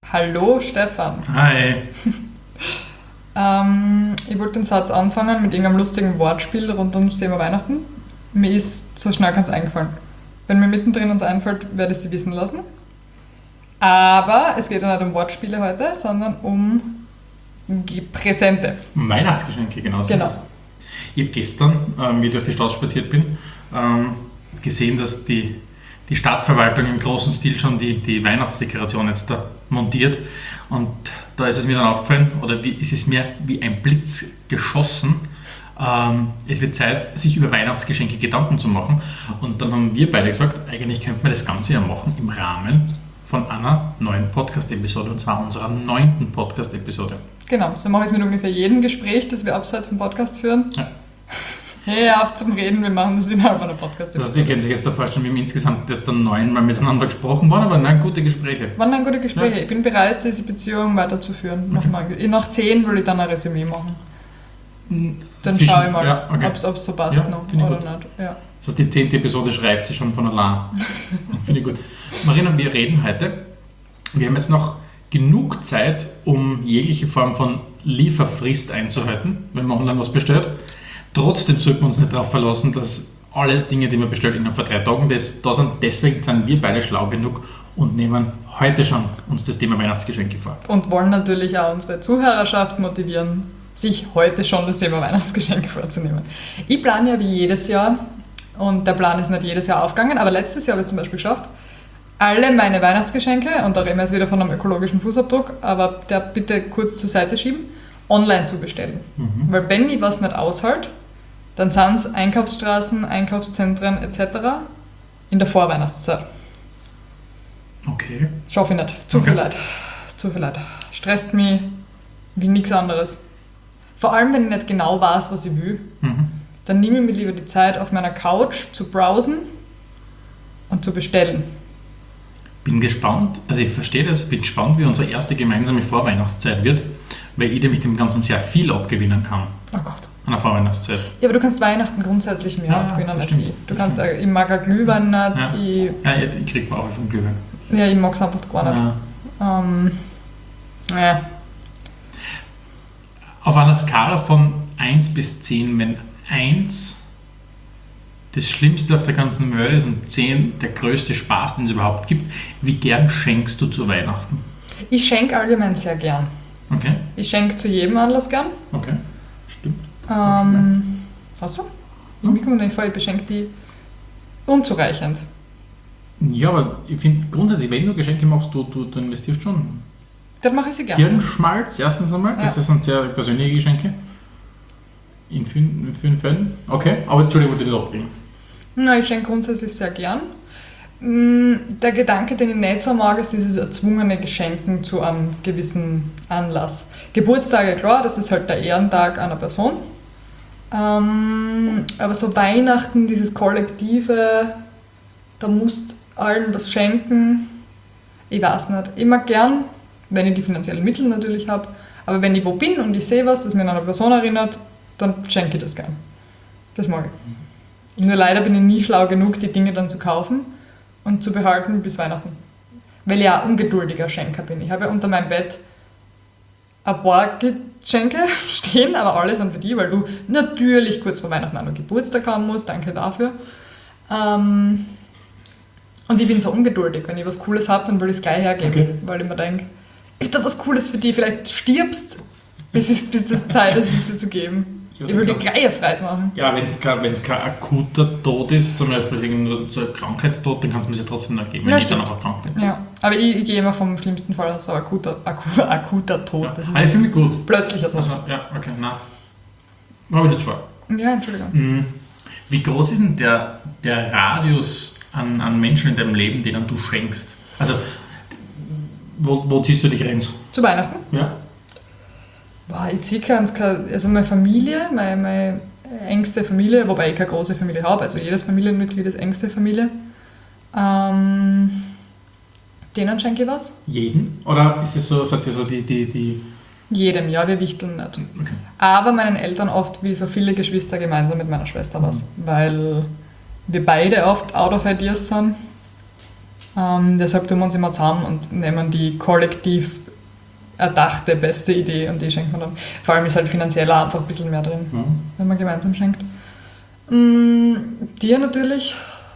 Hallo Stefan. Hi. Ich wollte den Satz anfangen mit irgendeinem lustigen Wortspiel rund ums Thema Weihnachten. Mir ist so schnell ganz eingefallen. Wenn mir mittendrin uns einfällt, werde ich Sie wissen lassen. Aber es geht ja nicht um Wortspiele heute, sondern um Präsente. Weihnachtsgeschenke, genau. Genau. Ich habe gestern, wie ich durch die Stadt spaziert bin, gesehen, dass die Stadtverwaltung im großen Stil schon die Weihnachtsdekoration jetzt da montiert. Und da ist es mir dann aufgefallen, es ist mir wie ein Blitz geschossen. Es wird Zeit, sich über Weihnachtsgeschenke Gedanken zu machen. Und dann haben wir beide gesagt, eigentlich könnte man das Ganze ja machen im Rahmen von einer neuen Podcast-Episode, und zwar unserer 9. Podcast-Episode. Genau, so mache ich es mit ungefähr jedem Gespräch, das wir abseits vom Podcast führen. Ja. Hey, auf zum Reden, wir machen das innerhalb einer Podcast-Episode. Also, ihr könnt sich jetzt da vorstellen, wir haben insgesamt jetzt dann 9 Mal miteinander gesprochen worden, aber nein, gute Gespräche. Waren dann gute Gespräche. Ja. Ich bin bereit, diese Beziehung weiterzuführen. Okay. Nach 10 will ich dann ein Resümee machen. Dann Zwischen- schaue ich mal, ja, okay. ob es so passt Ja, noch finde ich oder gut. nicht. Ja. Das heißt, die 10. Episode schreibt sie schon von allein. Finde ich gut. Marina, wir reden heute. Wir haben jetzt noch genug Zeit, um jegliche Form von Lieferfrist einzuhalten, wenn man online was bestellt. Trotzdem sollten wir uns nicht darauf verlassen, dass alles Dinge, die man bestellt, innerhalb von 3 Tagen da sind. Deswegen sind wir beide schlau genug und nehmen heute schon uns das Thema Weihnachtsgeschenke vor. Und wollen natürlich auch unsere Zuhörerschaft motivieren, sich heute schon das Thema Weihnachtsgeschenke vorzunehmen. Ich plane ja wie jedes Jahr, und der Plan ist nicht jedes Jahr aufgegangen, aber letztes Jahr habe ich es zum Beispiel geschafft, alle meine Weihnachtsgeschenke, und da reden wir jetzt wieder von einem ökologischen Fußabdruck, aber der bitte kurz zur Seite schieben, online zu bestellen. Weil wenn ich was nicht aushalte, dann sind es Einkaufsstraßen, Einkaufszentren etc. in der Vorweihnachtszeit. Okay. Schaffe ich nicht. Zu viel Leid. Zu viel Leid. Stresst mich wie nichts anderes. Vor allem, wenn ich nicht genau weiß, was ich will, dann nehme ich mir lieber die Zeit, auf meiner Couch zu browsen und zu bestellen. Bin gespannt, also ich verstehe das, bin gespannt, wie unsere erste gemeinsame Vorweihnachtszeit wird, weil ich nämlich dem Ganzen sehr viel abgewinnen kann Oh Gott. an der Vorweihnachtszeit. Ja, aber du kannst Weihnachten grundsätzlich mehr Ja, abgewinnen das als stimmt. ich. Du kannst, ich mag auch Glühwein nicht. Ja. Ich kriege Bauch vom Glühwein. Ich mag es einfach gar nicht. Ja. Ja. Auf einer Skala von 1 bis 10, wenn 1 das Schlimmste auf der ganzen Welt ist und 10 der größte Spaß, den es überhaupt gibt, wie gern schenkst du zu Weihnachten? Ich schenke allgemein sehr gern. Okay, Ich schenke zu jedem Anlass gern. okay, stimmt. Achso? Mir kommt nicht vor, ich beschenke die unzureichend. Ja, aber ich finde grundsätzlich, wenn du Geschenke machst, du investierst schon. Das mache ich sehr gern. Hirnschmalz, erstens einmal, das sind sehr persönliche Geschenke. In vielen Fällen. Okay, aber Entschuldigung, ich wollte dich abbringen. Na, ich schenke grundsätzlich sehr gern. Der Gedanke, den ich nicht so mag, ist dieses erzwungene Geschenken zu einem gewissen Anlass. Geburtstage, klar, das ist halt der Ehrentag einer Person. Aber so Weihnachten, dieses Kollektive, da musst allen was schenken. Ich weiß nicht. Ich mag gern, wenn ich die finanziellen Mittel natürlich habe, aber wenn ich wo bin und ich sehe was, das mich an eine Person erinnert, dann schenke ich das gern. Das mag ich. Nur leider bin ich nie schlau genug, die Dinge dann zu kaufen und zu behalten bis Weihnachten. Weil ich ja ein ungeduldiger Schenker bin. Ich habe ja unter meinem Bett ein paar Geschenke stehen, aber alle sind für die, weil du natürlich kurz vor Weihnachten auch noch Geburtstag haben musst. Danke dafür. Und ich bin so ungeduldig. Wenn ich was Cooles habe, dann will ich es gleich hergeben. Okay. Weil ich mir denke, ich habe was Cooles für dich. Vielleicht stirbst, bis es Zeit ist, es dir zu geben. Ja, Ich will dir das- gleich eine Freude machen. Ja, wenn es kein akuter Tod ist, zum Beispiel nur so ein Krankheitstod, dann kannst du mir es ja trotzdem noch geben, wenn Ja, ich dann stimmt. einfach krank bin. Ja, aber ich gehe immer vom schlimmsten Fall aus so akuter Tod. Ja. Das ist Aber ich finde mich gut. plötzlicher Tod. Also, ja, okay, nein. Habe ich nicht vor. Ja, Entschuldigung. Wie groß ist denn der Radius an Menschen in deinem Leben, denen du schenkst? Also, wo ziehst du die Grenze? Zu Weihnachten? Ja. Boah, ich ziehe also meine Familie, meine engste Familie, wobei ich keine große Familie habe, also jedes Familienmitglied ist engste Familie. Denen schenke ich was. Jeden? Oder ist es so, seid ihr so die Jedem, ja, wir wichteln nicht. okay. Aber meinen Eltern oft wie so viele Geschwister gemeinsam mit meiner Schwester was, weil wir beide oft out of ideas sind Deshalb tun wir uns immer zusammen und nehmen die kollektiv erdachte beste Idee und die schenkt man dann. Vor allem ist halt finanziell auch einfach ein bisschen mehr drin, wenn man gemeinsam schenkt. Dir natürlich.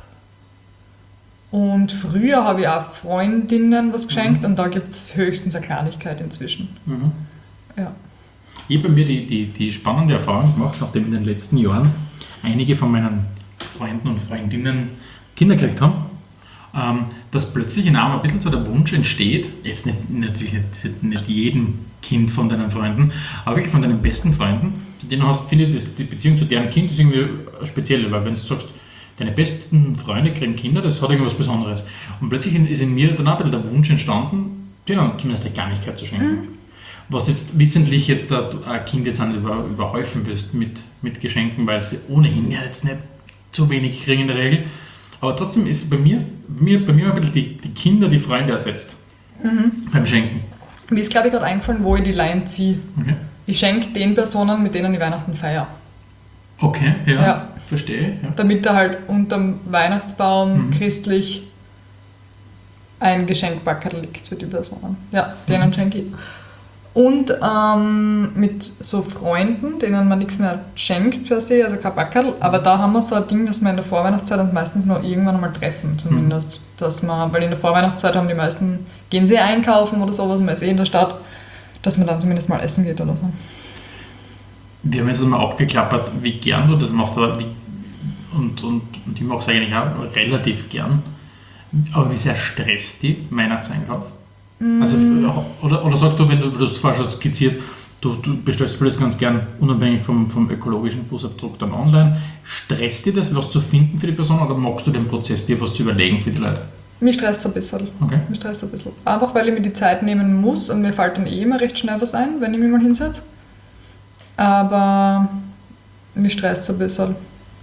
Und früher habe ich auch Freundinnen was geschenkt und da gibt es höchstens eine Kleinigkeit inzwischen. Ja. Ich habe bei mir die spannende Erfahrung gemacht, nachdem in den letzten Jahren einige von meinen Freunden und Freundinnen Kinder gekriegt haben, dass plötzlich in einem ein bisschen so der Wunsch entsteht, jetzt natürlich nicht jedem Kind von deinen Freunden, aber wirklich von deinen besten Freunden, zu denen hast, finde ich, die Beziehung zu deren Kind ist irgendwie speziell, weil wenn du sagst, deine besten Freunde kriegen Kinder, das hat irgendwas Besonderes. Und plötzlich ist in mir dann auch ein bisschen der Wunsch entstanden, denen zumindest eine Kleinigkeit zu schenken. Was jetzt wissentlich jetzt ein Kind jetzt nicht überhäufen wirst mit Geschenken, weil sie ohnehin ja jetzt nicht zu wenig kriegen in der Regel. Aber trotzdem ist bei mir ein bisschen die Kinder die Freunde ersetzt beim Schenken. Mir ist, glaube ich, gerade eingefallen, wo ich die Line ziehe. Okay. Ich schenke den Personen, mit denen ich Weihnachten feiere. Okay, ja. Verstehe. Ja. Damit da halt unterm Weihnachtsbaum christlich ein Geschenkpackerl liegt für die Personen. Ja, denen schenke ich. Und mit so Freunden, denen man nichts mehr schenkt per se, also kein Packerl, aber da haben wir so ein Ding, dass wir in der Vorweihnachtszeit uns meistens noch irgendwann einmal treffen, zumindest. Weil in der Vorweihnachtszeit haben die meisten, gehen sie einkaufen oder sowas, man ist in der Stadt, dass man dann zumindest mal essen geht oder so. Wir haben jetzt mal abgeklappert, wie gern du das machst, aber und ich mache es eigentlich auch relativ gern. Aber wie sehr stresst die Weihnachtseinkauf? Also, oder sagst du, wenn du das vorher schon skizziert, du bestellst vieles ganz gern unabhängig vom ökologischen Fußabdruck dann online. Stresst dir das, was zu finden für die Person, oder magst du den Prozess, dir was zu überlegen für die Leute? Mich stresst es ein bisschen. Okay. Mich stresst ein bisschen. Einfach weil ich mir die Zeit nehmen muss und mir fällt dann immer recht schnell was ein, wenn ich mich mal hinsetze. Aber mich stresst es ein bisschen.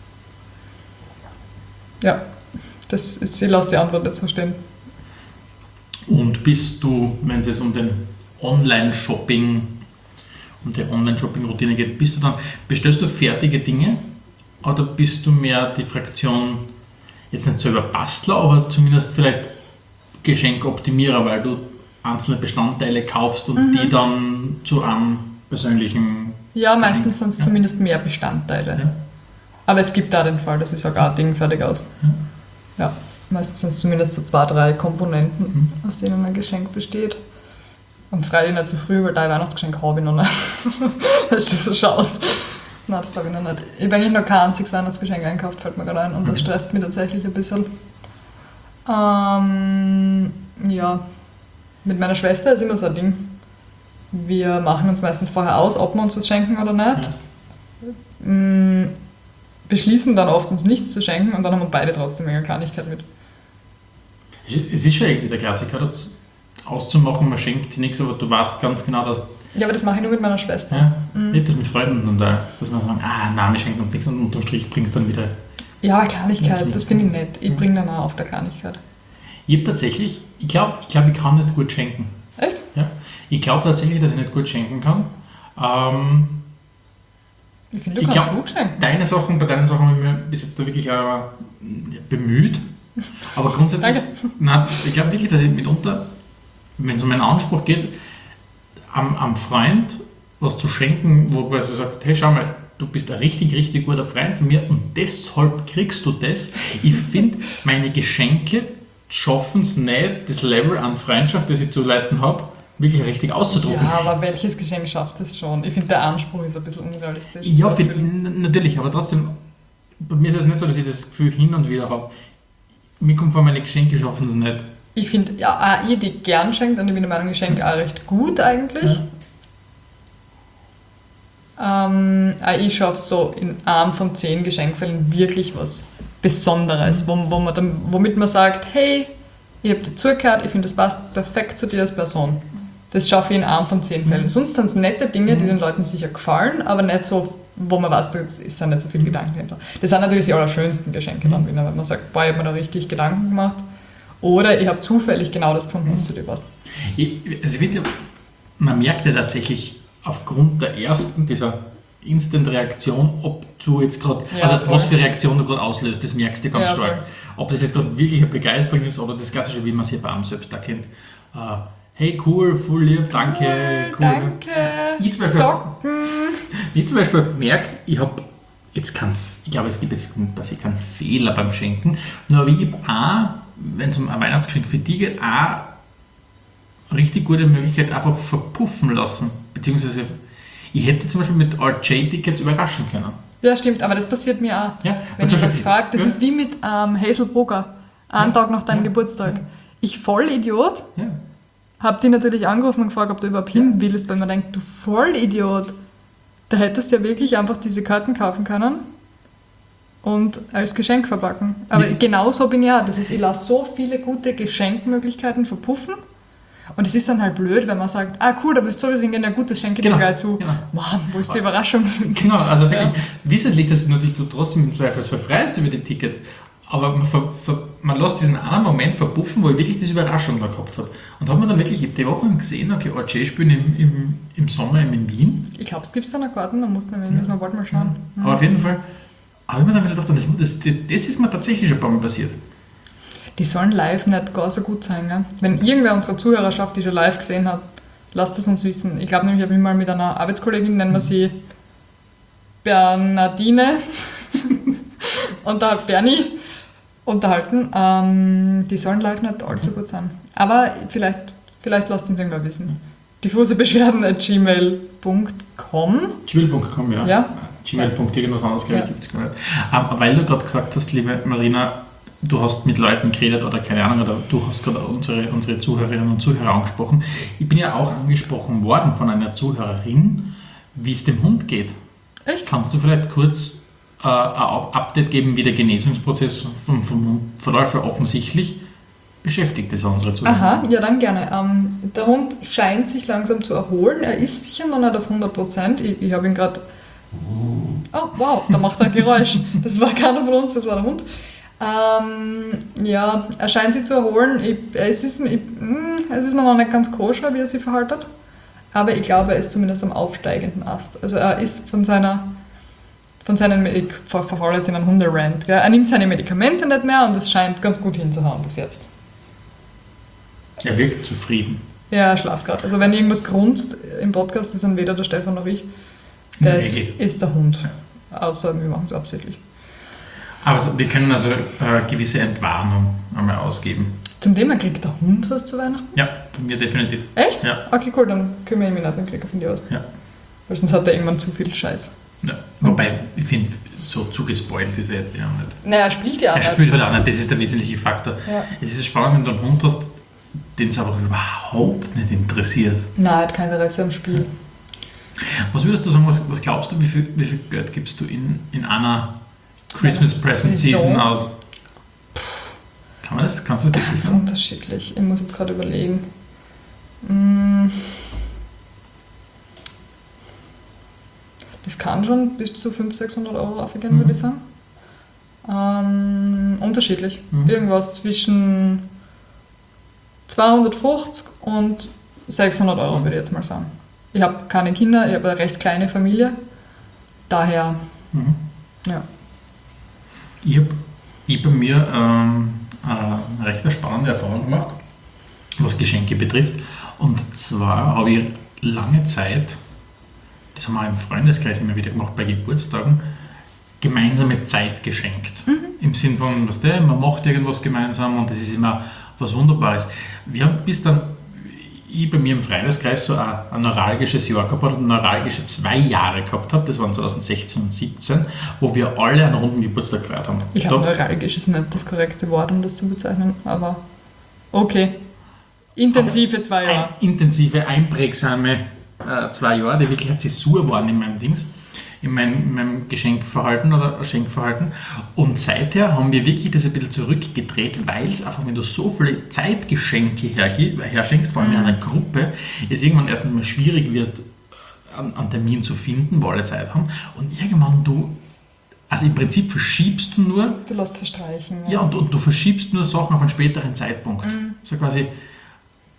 Ja, ich lasse die Antwort jetzt so stehen. Und bist du, wenn es jetzt um den Online-Shopping, um die Online-Shopping-Routine geht, bestellst du fertige Dinge oder bist du mehr die Fraktion, jetzt nicht selber Bastler, aber zumindest vielleicht Geschenkoptimierer, weil du einzelne Bestandteile kaufst und die dann zu einem persönlichen... Ja, meistens sind es zumindest mehr Bestandteile. Ja. Aber es gibt da den Fall, dass ich sage, Ding fertig aus. Ja, meistens sind es zumindest so 2, 3 Komponenten, aus denen ein Geschenk besteht. Und freilich nicht zu früh, weil dein Weihnachtsgeschenk habe ich noch nicht. Dass du so schaust. Nein, das habe ich noch nicht. Ich habe eigentlich noch kein einziges Weihnachtsgeschenk einkauft, fällt mir gerade ein. Und das stresst mich tatsächlich ein bisschen. Ja, mit meiner Schwester ist immer so ein Ding. Wir machen uns meistens vorher aus, ob wir uns was schenken oder nicht. Ja. Beschließen dann oft, uns nichts zu schenken und dann haben wir beide trotzdem eine Kleinigkeit mit. Es ist schon irgendwie der Klassiker, das auszumachen, man schenkt sich nichts, aber du weißt ganz genau, dass... Ja, aber das mache ich nur mit meiner Schwester. Ja, nicht das mit Freunden und da, dass man sagen, nein, wir schenken uns nichts und unterm Strich bringt dann wieder... Ja, eine Kleinigkeit, das finde ich nett. Ich bringe dann auch auf der Kleinigkeit. Ich habe tatsächlich, ich glaube, ich kann nicht gut schenken. Echt? Ja. Ich glaube tatsächlich, dass ich nicht gut schenken kann. Ich finde, du kannst gut schenken. Bei deinen Sachen habe ich mir bis jetzt da wirklich bemüht. Aber grundsätzlich, nein, ich glaube wirklich, dass ich mitunter, wenn es um einen Anspruch geht, am Freund was zu schenken, wo quasi sagt, hey, schau mal, du bist ein richtig, richtig guter Freund von mir und deshalb kriegst du das. Ich finde, meine Geschenke schaffen es nicht, das Level an Freundschaft, das ich zu Leuten habe, wirklich richtig auszudrucken. Ja, aber welches Geschenk schafft es schon? Ich finde, der Anspruch ist ein bisschen unrealistisch. Ja, natürlich, aber trotzdem, bei mir ist es nicht so, dass ich das Gefühl hin und wieder habe. Mir kommt vor, meine Geschenke schaffen es nicht. Ich finde, ja, ich die gern schenkt und ich bin der Meinung, ich schenke auch recht gut eigentlich. Ja. Ich schaffe so in einem von 10 Geschenkfällen wirklich was Besonderes, womit man sagt, hey, ich habe dir zugehört, ich finde, das passt perfekt zu dir als Person. Das schaffe ich in einem von 10 Fällen. Sonst sind es nette Dinge, die den Leuten sicher gefallen, aber nicht so, wo man weiß, da ist nicht so viel Gedanken hinter. Das sind natürlich die allerschönsten Geschenke dann wieder, wenn man sagt, boah, ich habe mir da richtig Gedanken gemacht. Oder ich habe zufällig genau das gefunden, was zu dir passt. Ich finde, man merkt ja tatsächlich aufgrund der ersten dieser Instant-Reaktion, ob du jetzt gerade, was für Reaktion du gerade auslöst, das merkst du ganz stark. Voll. Ob das jetzt gerade wirklich eine Begeisterung ist oder das Klassische, wie man es hier bei einem selbst erkennt. Hey, cool, voll lieb, danke, cool. Danke, ich zum Beispiel gemerkt, ich habe jetzt ich glaube, es gibt jetzt quasi keinen Fehler beim Schenken, nur ich habe auch, wenn es um ein Weihnachtsgeschenk für dich geht, auch richtig gute Möglichkeit einfach verpuffen lassen. Beziehungsweise ich hätte zum Beispiel mit RJ-Tickets überraschen können. Ja, stimmt, aber das passiert mir auch. Ja, wenn ich was frage, das ist wie mit Hazel Brugger, einen Tag nach deinem Geburtstag. Ja. Ich Vollidiot, habe die natürlich angerufen und gefragt, ob du überhaupt hin willst, weil man denkt, du Vollidiot, da hättest du ja wirklich einfach diese Karten kaufen können und als Geschenk verpacken. Aber genau so bin ich auch. Das ist, ich lasse so viele gute Geschenkmöglichkeiten verpuffen. Und es ist dann halt blöd, wenn man sagt, cool, da willst du sowieso hingehen, ja gut, das schenke ich dir gleich zu. Genau. Mann, wo ist die Überraschung? Genau, also wirklich wissentlich, dass du trotzdem im Zweifelsfall freust über die Tickets, aber man lässt diesen einen Moment verpuffen, wo ich wirklich diese Überraschung da gehabt habe. Und da hat man dann wirklich, ich habe die Woche gesehen, okay, RJ spielen im Sommer in Wien. Ich glaube, es gibt da noch Karten, da müssen wir bald mal schauen. Ja. Aber auf jeden Fall, habe ich mir dann wieder gedacht, das ist mir tatsächlich schon ein paar Mal passiert. Die sollen live nicht gar so gut sein. Gell? Wenn irgendwer unserer Zuhörerschaft die schon live gesehen hat, lasst es uns wissen. Ich glaube nämlich, ich habe mich mal mit einer Arbeitskollegin, nennen wir sie Bernardine und der Bernie unterhalten. Die sollen live nicht allzu gut sein. Aber vielleicht lasst uns irgendwann wissen. diffusebeschwerden@gmail.com gmail.com, ja. Gmail.com, irgendwas anderes, glaube ich, gibt es gar nicht. Weil du gerade gesagt hast, liebe Marina, du hast mit Leuten geredet oder keine Ahnung, oder du hast gerade unsere Zuhörerinnen und Zuhörer angesprochen. Ich bin ja auch angesprochen worden von einer Zuhörerin, wie es dem Hund geht. Echt? Kannst du vielleicht kurz ein Update geben, wie der Genesungsprozess vom Hund verläuft? Offensichtlich beschäftigt es unsere Zuhörer. Aha, ja dann gerne. Der Hund scheint sich langsam zu erholen. Er ist sicher noch nicht auf 100%. Ich habe ihn gerade... Oh, wow, da macht er ein Geräusch. Das war keiner von uns, das war der Hund. Ja, er scheint sich zu erholen. Es ist mir noch nicht ganz koscher, wie er sich verhaltet. Aber ich glaube, er ist zumindest am aufsteigenden Ast. Also er ist von seinen, ich verfalle jetzt in einen Hunderant, er nimmt seine Medikamente nicht mehr und es scheint ganz gut hinzuhauen bis jetzt. Er wirkt zufrieden. Ja, er schlaft gerade. Also wenn irgendwas grunzt im Podcast, das sind weder der Stefan noch ich. Das ist der Hund. Außer wir machen es absichtlich. Aber wir können also gewisse Entwarnung einmal ausgeben. Zum Thema, kriegt der Hund was zu Weihnachten? Ja, von mir definitiv. Echt? Ja. Okay, cool, dann kümmere ich mich nicht, dann kriege ich von dir aus. Ja. Weil sonst hat er irgendwann zu viel Scheiß. Ja. Wobei, ich finde, so zugespoilt ist er jetzt ja nicht. Naja, er spielt ja auch nicht. Er spielt halt auch nicht, das ist der wesentliche Faktor. Ja. Es ist spannend, wenn du einen Hund hast, den es einfach überhaupt nicht interessiert. Nein, er hat kein Interesse am Spiel. Was würdest du sagen, was glaubst du, wie viel Geld gibst du in einer Christmas Present Season aus? Kannst du das ganz unterschiedlich. Ich muss jetzt gerade überlegen. Das kann schon bis zu 500-600 Euro aufgehen, würde ich sagen. Unterschiedlich. Irgendwas zwischen 250 und 600 Euro, würde ich jetzt mal sagen. Ich habe keine Kinder, ich habe eine recht kleine Familie. Daher, ja. Ich habe bei mir eine recht spannende Erfahrung gemacht, was Geschenke betrifft. Und zwar habe ich lange Zeit, das haben wir im Freundeskreis immer wieder gemacht bei Geburtstagen, gemeinsame Zeit geschenkt. Im Sinn von, man macht irgendwas gemeinsam und das ist immer was Wunderbares. Wir haben ich bei mir im Freundeskreis so ein neuralgisches Jahr gehabt und neuralgische 2 Jahre gehabt habe, das waren 2016 und 2017, wo wir alle einen runden Geburtstag gefeiert haben. Ich glaube, neuralgisch ist nicht das korrekte Wort, um das zu bezeichnen, aber okay. Intensive 2 Jahre. Intensive, einprägsame 2 Jahre, die wirklich eine Zäsur waren in meinem Geschenkverhalten oder Schenkverhalten. Und seither haben wir wirklich das ein bisschen zurückgedreht, weil es einfach, wenn du so viele Zeitgeschenke herschenkst, vor allem in einer Gruppe, es irgendwann erst einmal schwierig wird, einen Termin zu finden, wo alle Zeit haben. Und irgendwann also im Prinzip verschiebst du nur... Du lässt verstreichen. Ja, und du verschiebst nur Sachen auf einen späteren Zeitpunkt. So quasi,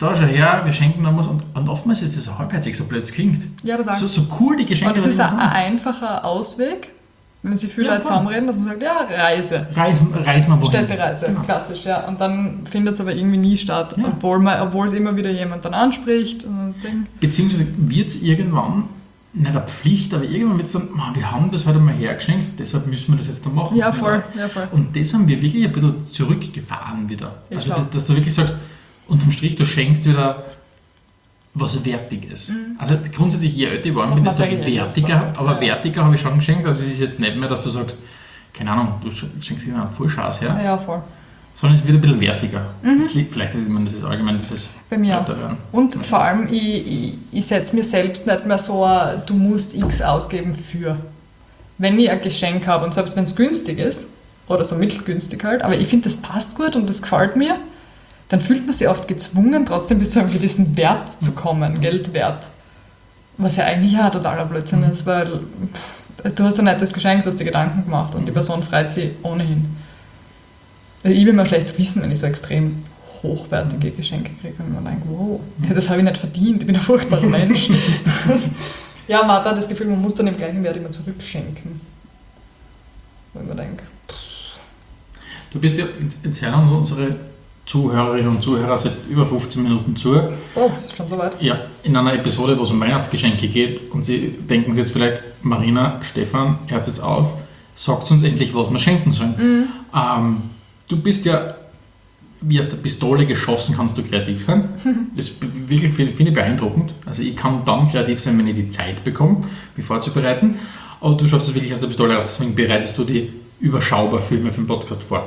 da schau her, wir schenken noch was und oftmals ist das so halbherzig, so blöd es klingt. Ja, total. So cool die Geschenke. Aber das ist die ein wir haben. einfacher Ausweg, wenn sich viele Ja, Leute voll. zusammenreden, dass man sagt, ja, Reise. Reis mal wohin. Städtereise, Genau. klassisch, ja. Und dann findet es aber irgendwie nie statt, Ja. obwohl es immer wieder jemand dann anspricht. Und denkt, Beziehungsweise wird es irgendwann, nicht eine Pflicht, aber irgendwann wird es dann, "Man, wir haben das heute mal hergeschenkt, deshalb müssen wir das jetzt dann machen. ja, So, voll, ja, voll. Und das haben wir wirklich ein bisschen zurückgefahren wieder. Ich Also, auch. dass du wirklich sagst, unterm Strich, du schenkst wieder was Wertiges. Also grundsätzlich, je älter ich geworden Was bin, desto Materielles, wertiger, aber ja. wertiger habe ich schon geschenkt. Also es ist jetzt nicht mehr, dass du sagst, keine Ahnung, du schenkst dir einen Vollschaß her, Ja, voll. sondern es wird ein bisschen wertiger. Das liegt vielleicht, ich meine, das ist allgemein dieses Bei mir auch. Älterwerden. Und vor allem, ich setze mir selbst nicht mehr so ein, du musst X ausgeben für. Wenn ich ein Geschenk habe und selbst wenn es günstig ist, oder so mittelgünstig halt, aber ich finde, das passt gut und das gefällt mir, dann fühlt man sich oft gezwungen, trotzdem bis zu einem gewissen Wert zu kommen, Geldwert. Was ja eigentlich auch totaler Blödsinn ist, weil du hast ein nettes Geschenk, du hast dir Gedanken gemacht und die Person freut sich ohnehin. Also ich bin mir schlechtes Gewissen, wenn ich so extrem hochwertige Geschenke kriege und man denkt, wow, ja, das habe ich nicht verdient, ich bin ein furchtbarer Mensch. Ja, man hat auch das Gefühl, man muss dann im gleichen Wert immer zurückschenken. Wenn man denkt, Du bist ja, jetzt hören uns unsere Zuhörerinnen und Zuhörer seit über 15 Minuten zu. oh, das ist schon soweit. Ja, in einer Episode, wo es um Weihnachtsgeschenke geht und Sie denken sich jetzt vielleicht, Marina, Stefan, hört jetzt auf, sagt uns endlich, was wir schenken sollen. Du bist ja wie aus der Pistole geschossen, kannst du kreativ sein. Das ist wirklich, finde ich, beeindruckend. Also ich kann dann kreativ sein, wenn ich die Zeit bekomme, mich vorzubereiten. Aber du schaffst es wirklich aus der Pistole raus, deswegen bereitest du die überschaubar für den Podcast vor.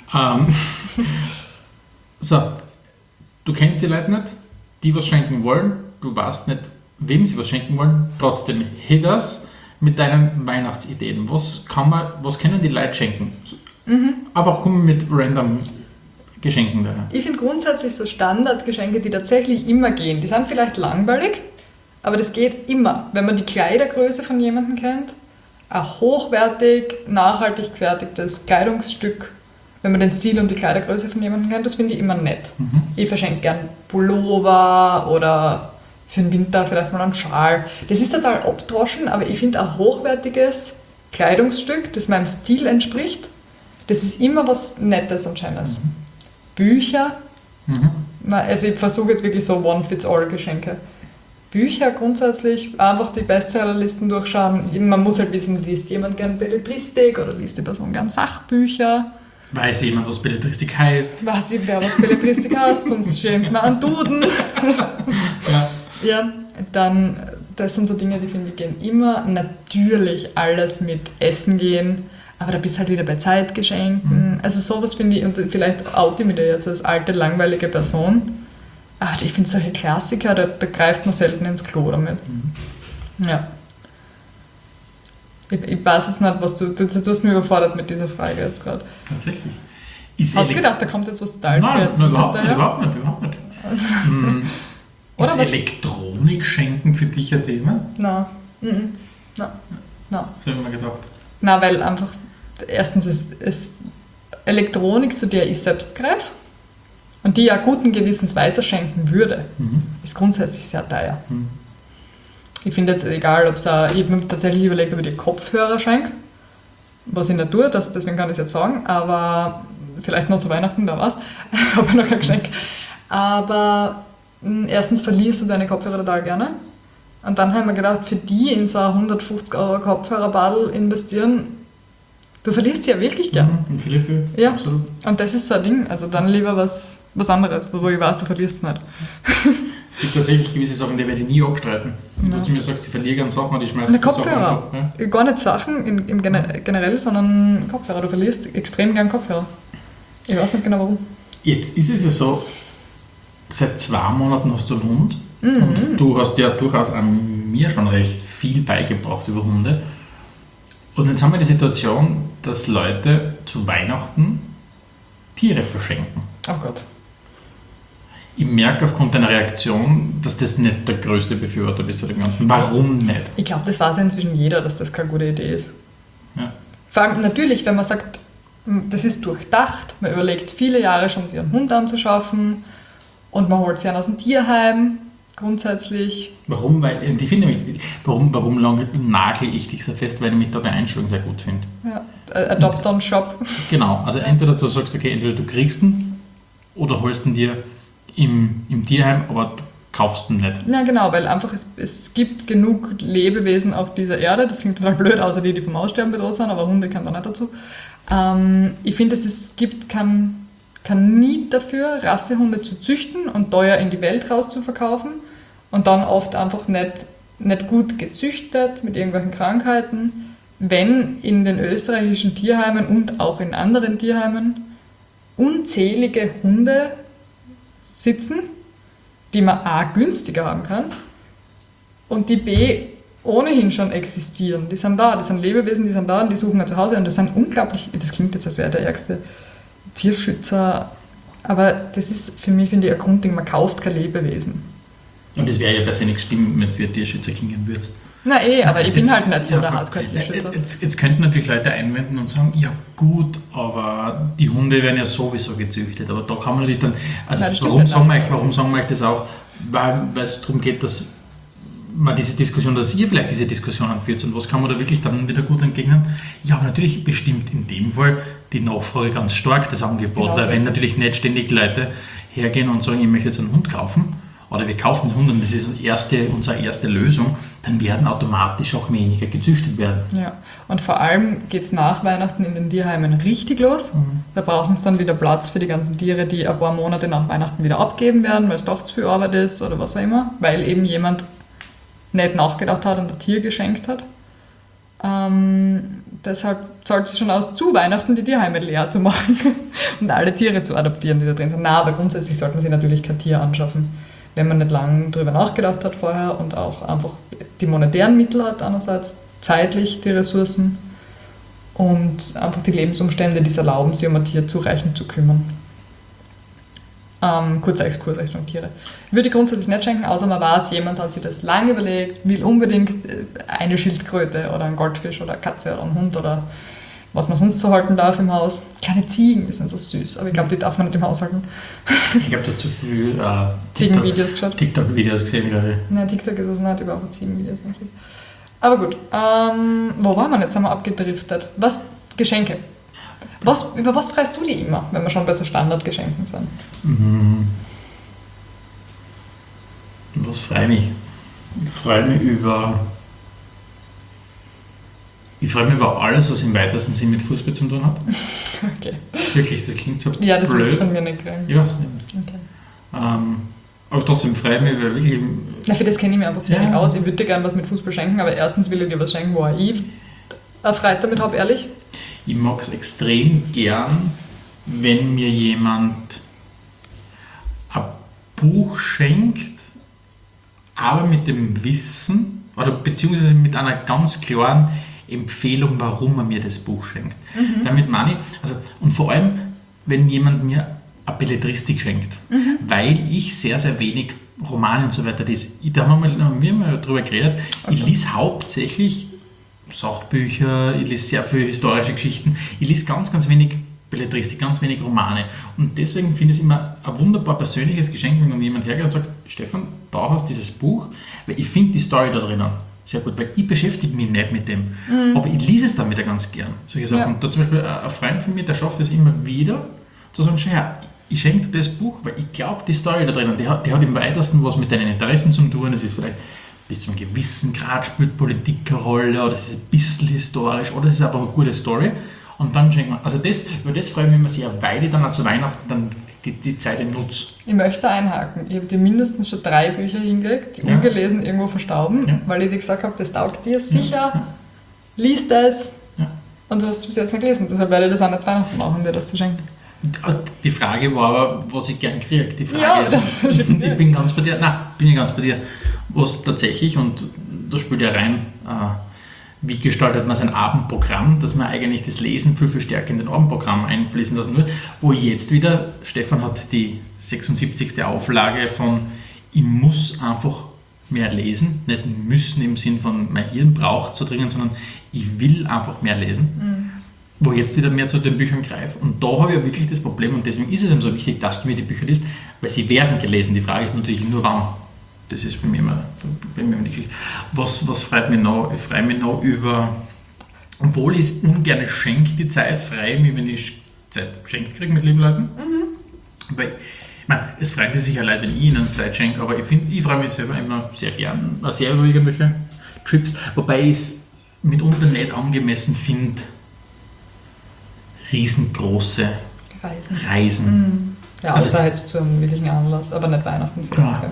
So, du kennst die Leute nicht, die was schenken wollen, du weißt nicht, wem sie was schenken wollen, trotzdem hit das mit deinen Weihnachtsideen. Was können die Leute schenken? Einfach kommen mit random Geschenken daher. Ich finde grundsätzlich so Standardgeschenke, die tatsächlich immer gehen, die sind vielleicht langweilig, aber das geht immer. Wenn man die Kleidergröße von jemandem kennt, ein hochwertig, nachhaltig gefertigtes Kleidungsstück, wenn man den Stil und die Kleidergröße von jemandem kennt, das finde ich immer nett. Ich verschenke gern Pullover oder für den Winter vielleicht mal einen Schal. Das ist total abgedroschen, aber ich finde ein hochwertiges Kleidungsstück, das meinem Stil entspricht, das ist immer was Nettes und Schönes. Bücher, also ich versuche jetzt wirklich so One-Fits-All-Geschenke. Bücher grundsätzlich, einfach die Bestsellerlisten durchschauen. Man muss halt wissen, liest jemand gern Belletristik oder liest die Person gern Sachbücher. Weiß jemand, was Belletristik heißt? Weiß ich, wer was Belletristik heißt, sonst schenkt man einen Duden. Ja, dann, das sind so Dinge, die finde ich gehen immer. Natürlich alles mit Essen gehen, aber da bist du halt wieder bei Zeitgeschenken. Also sowas finde ich, und vielleicht oute ich mich da jetzt als alte, langweilige Person, aber ich finde solche Klassiker, da greift man selten ins Klo damit. Ja. Ich weiß jetzt nicht, was du hast mich überfordert mit dieser Frage jetzt gerade. Tatsächlich. Hast du gedacht, da kommt jetzt was total Nein, Kreatives überhaupt daher? nicht. Oder Ist was? Elektronik schenken für dich ein Thema? Nein. Nein. Das habe ich mir gedacht. Nein, weil einfach, erstens ist Elektronik, zu der ich selbst greife und die ja guten Gewissens weiterschenken würde, ist grundsätzlich sehr teuer. Ich finde jetzt egal, ob es ich habe mir tatsächlich überlegt, ob ich dir Kopfhörer schenke, was ich nicht tue, deswegen kann ich es jetzt sagen, aber vielleicht noch zu Weihnachten, wer weiß, habe ich noch kein Geschenk. Aber erstens verlierst du deine Kopfhörer total gerne und dann haben wir gedacht, für die in so ein 150 € Kopfhörerbadel investieren, du verlierst sie ja wirklich gern. Und viele für, Ja. absolut. Und das ist so ein Ding, also dann lieber was anderes, wo ich weiß, du verlierst es nicht. Es gibt tatsächlich gewisse Sachen, die werde ich nie abstreiten. Wenn Ja. du zu mir sagst, ich verliere gerne Sachen, die schmeißt Eine die Sachen Kopfhörer. einfach, ja. Gar nicht Sachen im generell, sondern Kopfhörer. Du verlierst extrem gern Kopfhörer. Ich weiß nicht genau warum. Jetzt ist es ja so, seit 2 Monaten hast du einen Hund und du hast ja durchaus an mir schon recht viel beigebracht über Hunde. Und jetzt haben wir die Situation, dass Leute zu Weihnachten Tiere verschenken. Oh Gott. Ich merke aufgrund deiner Reaktion, dass das nicht der größte Befürworter bist für den Ganzen. Warum nicht? Ich glaube, das weiß ja inzwischen jeder, dass das keine gute Idee ist. Ja. Vor allem natürlich, wenn man sagt, das ist durchdacht, man überlegt viele Jahre schon, sich einen Hund anzuschaffen Und man holt sie an aus dem Tierheim, grundsätzlich. Warum? Weil, ich finde nämlich, warum nagel ich dich so fest? Weil ich mich da bei Einstellung sehr gut finde. Ja, Adopt-on-Shop. Genau, also entweder du sagst, okay, entweder du kriegst ihn oder holst ihn dir im Tierheim, aber du kaufst ihn nicht. Ja, genau, weil einfach es gibt genug Lebewesen auf dieser Erde, das klingt total blöd, außer die vom Aussterben bedroht sind, aber Hunde kann da nicht dazu. Ich finde, es gibt kein Need dafür, Rassehunde zu züchten und teuer in die Welt raus zu verkaufen und dann oft einfach nicht gut gezüchtet mit irgendwelchen Krankheiten, wenn in den österreichischen Tierheimen und auch in anderen Tierheimen unzählige Hunde sitzen, die man A günstiger haben kann und die B ohnehin schon existieren. Die sind da, das sind Lebewesen, die sind da und die suchen ein Zuhause und das sind unglaublich, das klingt jetzt, als wäre der ärgste Tierschützer, aber das ist für mich, finde ich, ein Grundding, man kauft kein Lebewesen. Und das wäre ja per se nicht stimmen, wenn du Tierschützer klingen würdest. Na aber ich bin halt nicht so der Hardcore-Tierschützer. Jetzt könnten natürlich Leute einwenden und sagen, ja gut, aber die Hunde werden ja sowieso gezüchtet. Aber da kann man natürlich dann, also Nein, warum sagen wir euch das auch? Weil es darum geht, dass man diese Diskussion, dass ihr vielleicht diese Diskussion anführt und was kann man da wirklich dann wieder gut entgegnen? Ja, aber natürlich bestimmt in dem Fall die Nachfrage ganz stark, das Angebot, genau, weil wenn natürlich nicht ständig Leute hergehen und sagen, ich möchte jetzt einen Hund kaufen, oder wir kaufen den Hund und das ist unsere erste Lösung, dann werden automatisch auch weniger gezüchtet werden. Ja, und vor allem geht es nach Weihnachten in den Tierheimen richtig los. Da brauchen sie dann wieder Platz für die ganzen Tiere, die ein paar Monate nach Weihnachten wieder abgeben werden, weil es doch zu viel Arbeit ist oder was auch immer, weil eben jemand nicht nachgedacht hat und ein Tier geschenkt hat. Deshalb zahlt es schon aus, zu Weihnachten die Tierheime leer zu machen und alle Tiere zu adoptieren, die da drin sind. Aber grundsätzlich sollte man sich natürlich kein Tier anschaffen, wenn man nicht lange darüber nachgedacht hat vorher und auch einfach die monetären Mittel hat einerseits, zeitlich die Ressourcen und einfach die Lebensumstände, die es erlauben, sich um ein Tier zureichend zu kümmern. Kurzer Exkurs Richtung Tiere. Würde ich grundsätzlich nicht schenken, außer man weiß, jemand hat sich das lange überlegt, will unbedingt eine Schildkröte oder einen Goldfisch oder eine Katze oder einen Hund oder was man sonst so halten darf im Haus. Kleine Ziegen, die sind so süß, aber ich glaube, die darf man nicht im Haus halten. Ich glaube, du hast zu viel Ziegenvideos geschaut. TikTok-Videos gesehen, glaube ich. Nein, TikTok ist es nicht, überhaupt Ziegenvideos. Aber gut, wo waren wir jetzt? Haben wir abgedriftet. Geschenke. Über was freust du dich immer, wenn wir schon bei so Standardgeschenken sind? Was freue mich? Ich freue mich über alles, was im weitesten Sinn mit Fußball zu tun hat. Okay. Wirklich, das klingt so ja, das blöd. wirst du von mir nicht kriegen. Ich weiß nicht. Okay. Aber trotzdem freue ich mich, weil wirklich... Na, für das kenne ich mich einfach zu wenig aus. Ich würde dir gerne was mit Fußball schenken, aber erstens will ich dir was schenken, wo ich Freude damit habe, ehrlich. Ich mag es extrem gern, wenn mir jemand ein Buch schenkt, aber mit dem Wissen oder beziehungsweise mit einer ganz klaren Empfehlung, warum er mir das Buch schenkt. Damit meine ich, und vor allem, wenn jemand mir eine Belletristik schenkt, weil ich sehr, sehr wenig Romane und so weiter lese. Da haben wir mal drüber geredet, okay. Ich lese hauptsächlich Sachbücher, ich lese sehr viele historische Geschichten, ich lese ganz, ganz wenig Belletristik, ganz wenig Romane. Und deswegen finde ich es immer ein wunderbar persönliches Geschenk, wenn dann jemand hergeht und sagt, Stefan, da hast du dieses Buch, weil ich finde die Story da drinnen sehr gut, weil ich beschäftige mich nicht mit dem, aber ich lese es dann wieder ganz gern, solche Sachen. Ja. Und da zum Beispiel ein Freund von mir, der schafft es immer wieder, zu sagen, schau her, ich schenke dir das Buch, weil ich glaube, die Story da drinnen, die hat im weitesten was mit deinen Interessen zu tun, es ist vielleicht bis zu einem gewissen Grad spielt Politik eine Rolle oder es ist ein bisschen historisch oder es ist einfach eine gute Story und dann schenkt man, über das freue ich mich immer sehr, weil ich dann auch zu Weihnachten dann die Zeit im Nutz. Ich möchte einhaken, ich habe dir mindestens schon 3 Bücher hingelegt, die ungelesen irgendwo verstauben, weil ich dir gesagt habe, das taugt dir sicher, lies das und du hast es bis jetzt nicht gelesen, deshalb werde ich das auch nicht zu Weihnachten machen, dir das zu schenken. Die Frage war aber, was ich gern kriege. Die Frage ist, ich bin ganz bei dir. Was tatsächlich, und da spielt ja rein, wie gestaltet man sein Abendprogramm, dass man eigentlich das Lesen viel, viel stärker in den Abendprogramm einfließen lassen will. Wo jetzt wieder, Stefan hat die 76. Auflage von ich muss einfach mehr lesen, nicht müssen im Sinn von mein Hirn braucht so dringend, sondern ich will einfach mehr lesen. wo ich jetzt wieder mehr zu den Büchern greife. Und da habe ich ja wirklich das Problem, und deswegen ist es eben so wichtig, dass du mir die Bücher liest, weil sie werden gelesen. Die Frage ist natürlich nur wann. Das ist bei mir immer die Geschichte. Was freut mich noch? Ich freue mich noch über, obwohl ich es ungern schenke, die Zeit, freue ich mich, wenn ich Zeit geschenkt kriege mit lieben Leuten. Weil, ich meine, es freut sich sicher leid, wenn ich ihnen Zeit schenke, aber ich freue mich selber immer sehr gern, sehr über irgendwelche Trips, wobei ich es mitunter nicht angemessen finde, riesengroße Reisen. Ja, außer jetzt zu einem wirklichen Anlass, aber nicht Weihnachten. Klar.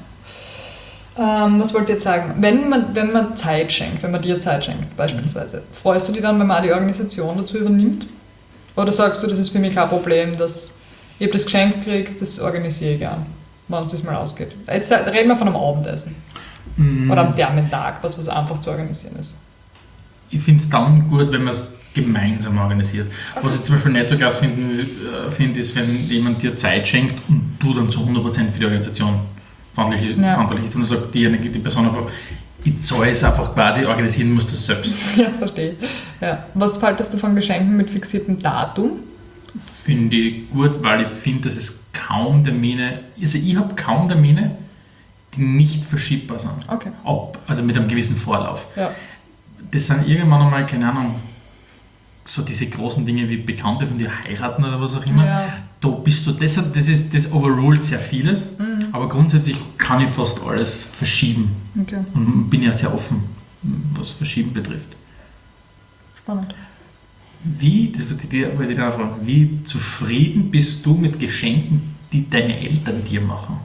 Was wollt ihr jetzt sagen? Wenn man Zeit schenkt, wenn man dir Zeit schenkt beispielsweise, freust du dich dann, wenn man auch die Organisation dazu übernimmt? Oder sagst du, das ist für mich kein Problem, dass ich das Geschenk kriege, das organisiere ich gern, wenn es mal ausgeht? Jetzt reden wir von einem Abendessen. Oder am Thermentag, was einfach zu organisieren ist. Ich finde es dann gut, wenn man es gemeinsam organisiert. Okay. Was ich zum Beispiel nicht so krass finde, ist, wenn jemand dir Zeit schenkt und du dann zu 100% für die Organisation verantwortlich ist und sagt die Person einfach, ich zahle es einfach quasi, organisieren musst du es selbst. Ja, verstehe. Ja. Was haltest du von Geschenken mit fixiertem Datum? Finde ich gut, weil ich finde, dass es kaum Termine, also ich habe kaum Termine, die nicht verschiebbar sind. Okay. Also mit einem gewissen Vorlauf. Ja. Das sind irgendwann einmal, keine Ahnung, so diese großen Dinge wie Bekannte von dir heiraten oder was auch immer. Ja. Da bist du, das overruled sehr vieles, aber grundsätzlich kann ich fast alles verschieben. Okay. Und bin ja sehr offen, was Verschieben betrifft. Spannend. Wollte ich dir fragen, wie zufrieden bist du mit Geschenken, die deine Eltern dir machen?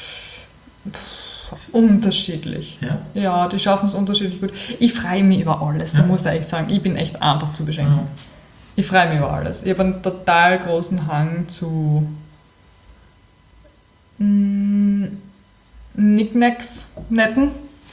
Unterschiedlich. Ja? Ja, die schaffen es unterschiedlich gut. Ich freue mich über alles, da muss ich echt sagen. Ich bin echt einfach zu beschenken. Ja. Ich freue mich über alles. Ich habe einen total großen Hang zu Knickknacks, netten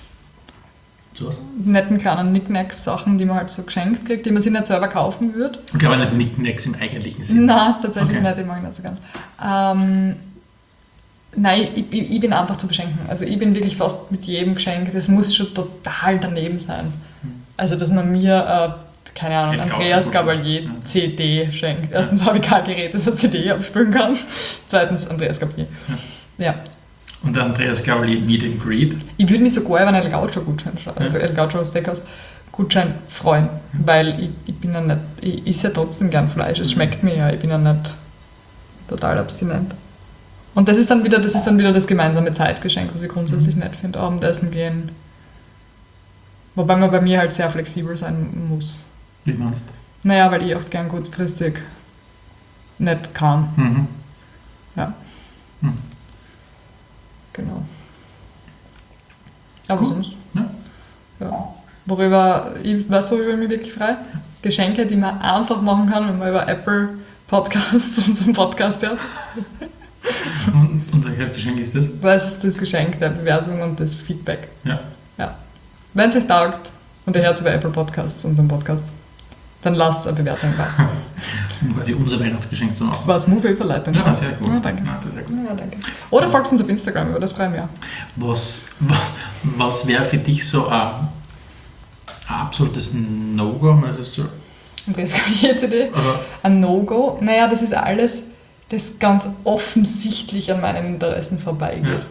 kleinen Knickknacks, Sachen, die man halt so geschenkt kriegt, die man sich nicht selber kaufen würde. Okay, aber nicht Knickknacks im eigentlichen Sinn? Nein, tatsächlich nicht, die mag ich nicht so gern. Nein, ich bin einfach zu beschenken. Also ich bin wirklich fast mit jedem Geschenk, das muss schon total daneben sein. Also dass man mir, keine Ahnung, Andreas Gabalier CD schenkt. Erstens habe ich kein Gerät, das eine CD abspielen kann. Zweitens Andreas Gabalier. Ja. Und Andreas Gabalier Meet and Greet? Ich würde mich sogar über einen El Gaucho-Gutschein, also El Gaucho Steakhouse Gutschein freuen, weil ich bin ja nicht, ich esse ja trotzdem gern Fleisch, es schmeckt mir ja, ich bin ja nicht total abstinent. Und das ist dann wieder das gemeinsame Zeitgeschenk, was ich grundsätzlich nicht finde. Abendessen gehen. Wobei man bei mir halt sehr flexibel sein muss. Wie meinst du? Naja, weil ich oft gern kurzfristig nicht kann. Ja. Genau. Aber sonst? Ja. Worüber ich mich wirklich freue? Geschenke, die man einfach machen kann, wenn man über Apple Podcasts unseren Podcast hört. Und welches Geschenk ist das? Das ist das Geschenk der Bewertung und das Feedback. Ja. Wenn es euch taugt und ihr hört über Apple Podcasts, unseren Podcast, dann lasst eine Bewertung da. Um quasi unser Weihnachtsgeschenk zu machen. Das war eine smooth Überleitung. Ja, sehr gut. Ja, danke. Ja, sehr gut. Ja, danke. Oder folgt uns auf Instagram, über das freuen wir. Was wäre für dich so ein absolutes No-Go? Andreas Gabalier CD. Ein No-Go? Naja, das ist alles, das ganz offensichtlich an meinen Interessen vorbeigeht.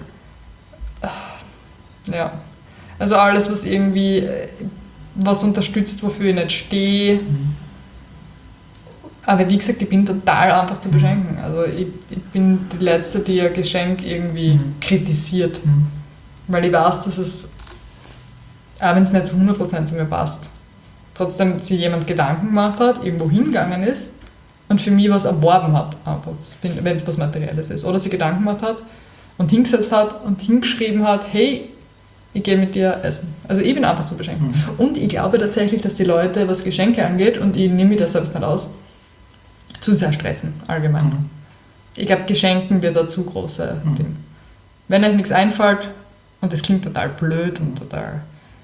Ja. Also alles, was irgendwie was unterstützt, wofür ich nicht stehe. Aber wie gesagt, ich bin total einfach zu beschenken. Also ich bin die Letzte, die ein Geschenk irgendwie kritisiert. Weil ich weiß, dass es, auch wenn es nicht zu 100% zu mir passt, trotzdem sich jemand Gedanken gemacht hat, irgendwo hingegangen ist und für mich was erworben hat, einfach, wenn es was Materielles ist. Oder sich Gedanken gemacht hat und hingesetzt hat und hingeschrieben hat, hey, ich gehe mit dir essen. Also ich bin einfach zu beschenken. Und ich glaube tatsächlich, dass die Leute, was Geschenke angeht, und ich nehme mich das selbst nicht aus, zu sehr stressen, allgemein. Ich glaube, Geschenken wird ein zu große Ding. Wenn euch nichts einfällt, und das klingt total blöd und total...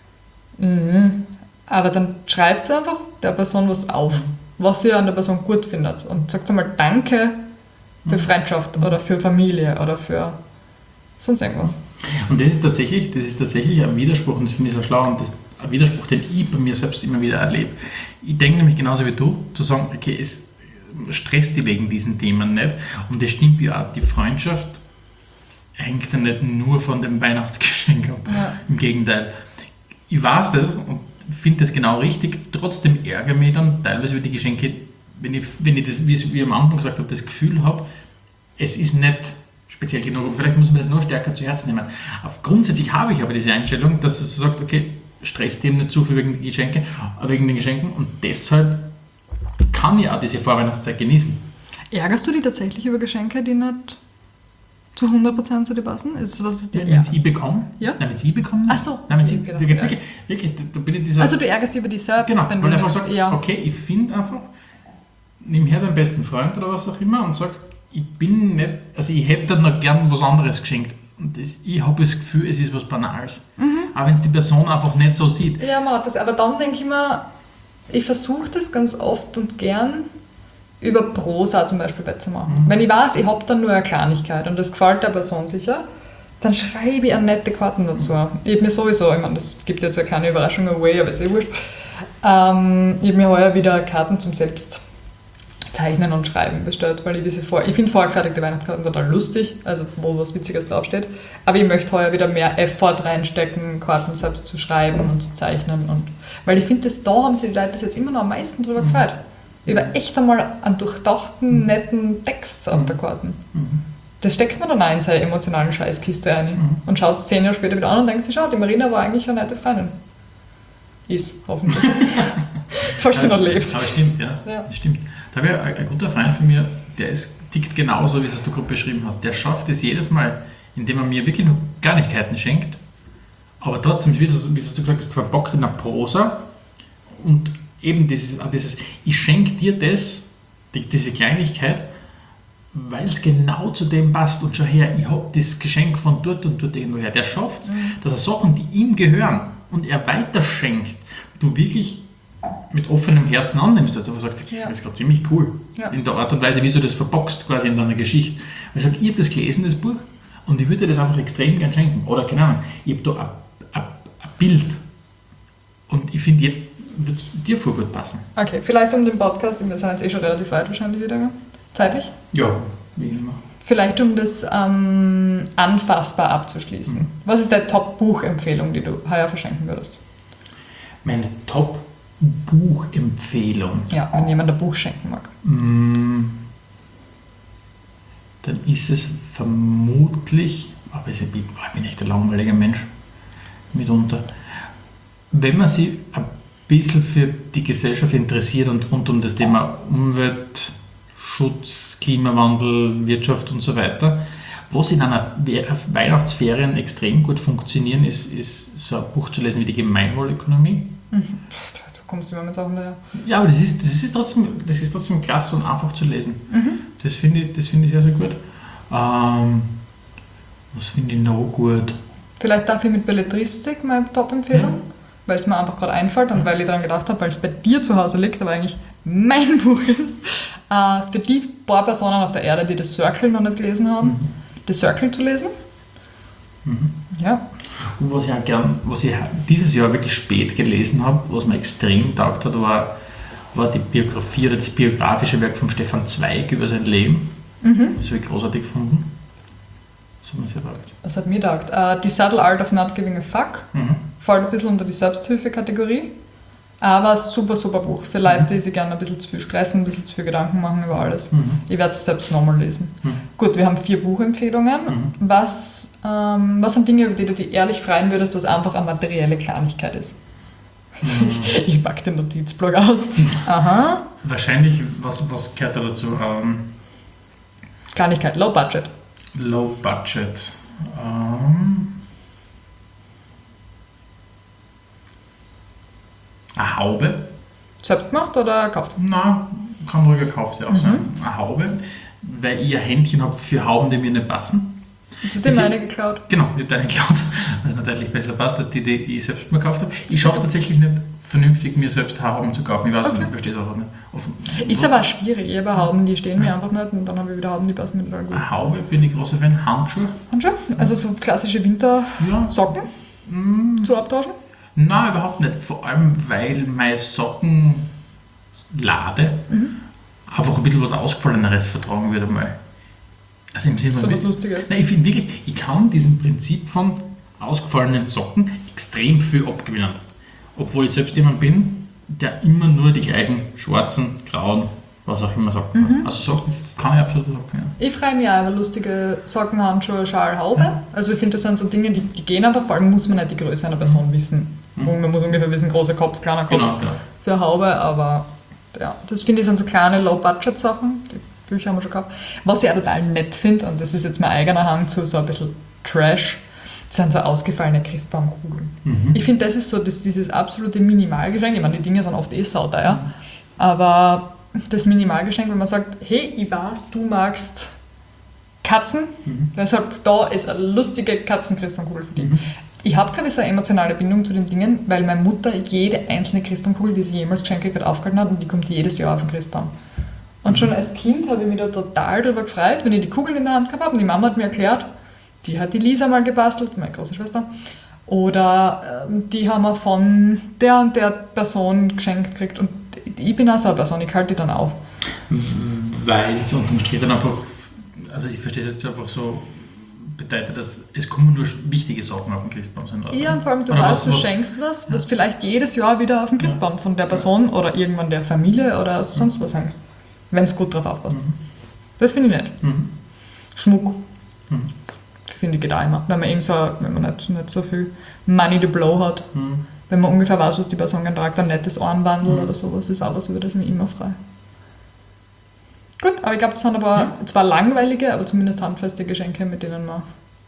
aber dann schreibt einfach der Person was auf, was ihr an der Person gut findet. Und sagt einmal Danke für Freundschaft oder für Familie oder für sonst irgendwas. Und das ist tatsächlich ein Widerspruch, und das finde ich so schlau. Und ein Widerspruch, den ich bei mir selbst immer wieder erlebe. Ich denke nämlich genauso wie du, zu sagen, okay, es stresst dich wegen diesen Themen nicht. Und das stimmt ja auch, die Freundschaft hängt ja nicht nur von dem Weihnachtsgeschenk ab. Ja. Im Gegenteil. Ich weiß das und finde das genau richtig. Trotzdem ärgere ich mich dann teilweise über die Geschenke, wenn ich das, wie ich am Anfang gesagt habe, das Gefühl habe, es ist nicht speziell genug. Vielleicht muss man das noch stärker zu Herzen nehmen. Grundsätzlich habe ich aber diese Einstellung, dass es so sagt, okay, stresst dem nicht zu viel wegen den Geschenken und deshalb kann ich auch diese Vorweihnachtszeit genießen. Ärgerst du dich tatsächlich über Geschenke, die nicht zu 100% zu dir passen? Ist das was dir Wenn es ich bekomme? Ja? Nein, wenn es ich bekomme? Ach so. Nein, wenn Okay, ich, genau. wirklich, da bin ich dieser... Also du ärgerst dich über dich selbst, genau, wenn weil du ich einfach nicht- sage, okay, ich finde einfach, nimm her deinen besten Freund oder was auch immer und sagst, ich bin nicht, also ich hätte noch gern was anderes geschenkt. Und ich habe das Gefühl, es ist was Banales. Aber wenn es die Person einfach nicht so sieht. Ja, man hat das, aber dann denke ich mir, ich versuche das ganz oft und gern über Prosa zum Beispiel wettzumachen. Wenn ich weiß, ich habe dann nur eine Kleinigkeit und das gefällt der Person sicher, dann schreibe ich eine nette Karten dazu. Ich habe mir sowieso, ich meine, das gibt jetzt eine kleine Überraschung away, aber ist eh wurscht. Ich habe mir heuer wieder Karten zum Selbstzeichnen und Schreiben bestellt, weil ich ich finde vorgefertigte Weihnachtskarten total lustig, also wo was Witziges draufsteht, aber ich möchte heuer wieder mehr Effort reinstecken, Karten selbst zu schreiben und zu zeichnen und weil ich finde, da haben sich die Leute bis jetzt immer noch am meisten drüber gefreut. Über echt einmal einen durchdachten, netten Text auf der Karten. Das steckt man dann auch in seine emotionalen Scheißkiste ein und schaut es 10 Jahre später wieder an und denkt sich, schau, die Marina war eigentlich eine nette Freundin. Ist, hoffentlich. Falls sie noch lebt. Aber stimmt, ja. Das stimmt. Da habe ich ein guter Freund von mir, der tickt genauso, wie es du gerade beschrieben hast. Der schafft es jedes Mal, indem er mir wirklich nur Kleinigkeiten schenkt, aber trotzdem, wie du gesagt hast, verbockt in einer Prosa und eben dieses ich schenke dir diese Kleinigkeit, weil es genau zu dem passt und schau her, ich habe das Geschenk von dort und dort irgendwo her. Der schafft es, dass er Sachen, die ihm gehören und er weiterschenkt, du wirklich mit offenem Herzen annimmst, dass du einfach sagst, das ist gerade ziemlich cool. Ja. In der Art und Weise, wie du das verbockst quasi in deiner Geschichte. Weil ich sage, ich habe das gelesen, das Buch, und ich würde dir das einfach extrem gern schenken. Oder keine Ahnung, ich habe da ein Bild und ich finde, jetzt wird es dir voll gut passen. Okay, vielleicht um den Podcast, wir sind jetzt eh schon relativ weit wahrscheinlich wieder, zeitlich. Ja, wie immer. Vielleicht um das anfassbar abzuschließen. Was ist deine Top-Buchempfehlung, die du heuer verschenken würdest? Meine Top-Buchempfehlung. Ja, wenn jemand ein Buch schenken mag. Dann ist es vermutlich, aber ich bin echt ein langweiliger Mensch mitunter, wenn man sich ein bisschen für die Gesellschaft interessiert und rund um das Thema Umweltschutz, Klimawandel, Wirtschaft und so weiter, was in einer Weihnachtsferien extrem gut funktionieren, ist so ein Buch zu lesen wie die Gemeinwohlökonomie. Du kommst immer mit Sachen daher. Ja, aber das ist trotzdem klasse und einfach zu lesen. Das finde ich sehr, sehr gut. Was finde ich noch gut? Vielleicht dafür mit Belletristik meine Top-Empfehlung, weil es mir einfach gerade einfällt und weil ich daran gedacht habe, weil es bei dir zu Hause liegt, aber eigentlich mein Buch ist. Für die paar Personen auf der Erde, die das Circle noch nicht gelesen haben, das Circle zu lesen. Ja. Und was ich dieses Jahr wirklich spät gelesen habe, was mir extrem taugt hat, war die Biografie oder das biografische Werk von Stefan Zweig über sein Leben. Das habe ich großartig gefunden. Das hat mir sehr taugt. Was hat mir taugt? Die Subtle Art of Not Giving a Fuck. Fällt ein bisschen unter die Selbsthilfe-Kategorie. Aber super, super Buch. Für Leute, die sich gerne ein bisschen zu viel stressen, ein bisschen zu viel Gedanken machen über alles. Ich werde es selbst nochmal lesen. Gut, wir haben 4 Buchempfehlungen. Was sind Dinge, über die du dich ehrlich freuen würdest, was einfach eine materielle Kleinigkeit ist? Ich packe den Notizblock aus. Aha. Wahrscheinlich, was gehört da dazu? Kleinigkeit, Low Budget. Low Budget. Eine Haube. Selbst gemacht oder gekauft? Nein, kann ruhig gekauft ja auch sein. Eine Haube, weil ich ein Händchen habe für Hauben, die mir nicht passen. Du hast dir meine geklaut. Genau, ich habe deine geklaut, was mir deutlich besser passt, als die ich selbst mir gekauft habe. Ich schaffe tatsächlich nicht vernünftig, mir selbst Hauben zu kaufen. Ich weiß nicht, ich verstehe es auch nicht. Ist aber auch schwierig. Ich habe Hauben, die stehen mir einfach nicht und dann habe ich wieder Hauben, die passen mir total gut. Eine Haube bin ich großer Fan. Handschuhe. Handschuhe? Also so klassische Wintersocken zu abtauschen? Nein, überhaupt nicht. Vor allem, weil meine Sockenlade einfach ein bisschen was Ausgefalleneres vertragen würde mal. Also im Sinne So von... was Lustiges. Nein, ich finde wirklich, ich kann diesem Prinzip von ausgefallenen Socken extrem viel abgewinnen. Obwohl ich selbst jemand bin, der immer nur die gleichen schwarzen, grauen, was auch immer Socken hat. Also Socken kann ich absolut Socken. Ja. Ich freue mich auch über lustige Socken, Handschuhe, Schal, Haube. Also ich finde, das sind so Dinge, die gehen einfach, vor allem muss man nicht die Größe einer Person wissen. Man muss ungefähr wissen, großer Kopf, kleiner Kopf Genau. für Haube, aber ja, das finde ich sind so kleine Low-Budget-Sachen, die Bücher haben wir schon gehabt. Was ich auch total nett finde, und das ist jetzt mein eigener Hang zu so ein bisschen Trash, sind so ausgefallene Christbaumkugeln. Ich finde, das ist so dieses absolute Minimalgeschenk. Ich meine, die Dinge sind oft sauteuer, aber das Minimalgeschenk, wenn man sagt, hey, ich weiß, du magst Katzen, deshalb da ist eine lustige Katzen-Christbaumkugel für dich. Ich habe, glaube ich, so eine emotionale Bindung zu den Dingen, weil meine Mutter jede einzelne Christbaumkugel, die sie jemals geschenkt hat, aufgehalten hat und die kommt jedes Jahr auf den Christbaum. Und schon als Kind habe ich mich da total drüber gefreut, wenn ich die Kugel in der Hand gehabt habe und die Mama hat mir erklärt, die hat die Lisa mal gebastelt, meine große Schwester, oder die haben wir von der und der Person geschenkt gekriegt und ich bin auch so eine Person, ich halte die dann auf. Weil es unterm Strich dann einfach, also ich verstehe es jetzt einfach so, bedeutet, dass es kommen nur wichtige Sachen auf den Christbaum sind. Ja, und vor allem du oder weißt, du schenkst was vielleicht jedes Jahr wieder auf den Christbaum von der Person oder irgendwann der Familie oder sonst was hängt, wenn es gut drauf aufpasst. Das finde ich nett. Schmuck. Finde ich geht auch immer. Wenn man eben so, wenn man nicht so viel Money to blow hat, wenn man ungefähr weiß, was die Person gerne tragt, ein nettes Armbandel oder sowas, ist auch was, über das ich mich immer freue. Gut, aber ich glaube, das sind aber zwar langweilige, aber zumindest handfeste Geschenke, mit denen man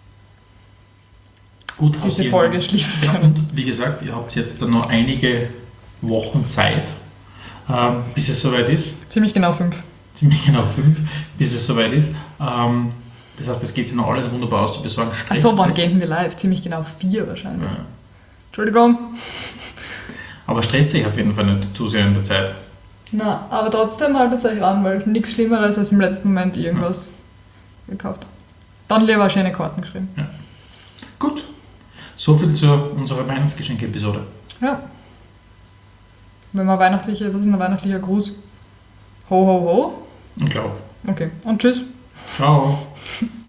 gut diese Folge schließen ja, kann. und wie gesagt, ihr habt jetzt dann noch einige Wochen Zeit, bis es soweit ist. Ziemlich genau 5. Ziemlich genau 5, bis es soweit ist. Das heißt, es geht sich noch alles wunderbar aus zu besorgen. Achso, wann gehen wir live? Ziemlich genau 4 wahrscheinlich. Ja. Entschuldigung. Aber stresst sich auf jeden Fall nicht zu sehr in der Zeit. Na, aber trotzdem haltet euch ran, weil nichts Schlimmeres als im letzten Moment irgendwas gekauft. Dann lieber schöne Karten geschrieben. Ja. Gut, soviel zu unserer Weihnachtsgeschenke-Episode. Ja. Wenn man was ist ein weihnachtlicher Gruß? Ho, ho, ho. Ich glaube. Okay, und tschüss. Ciao.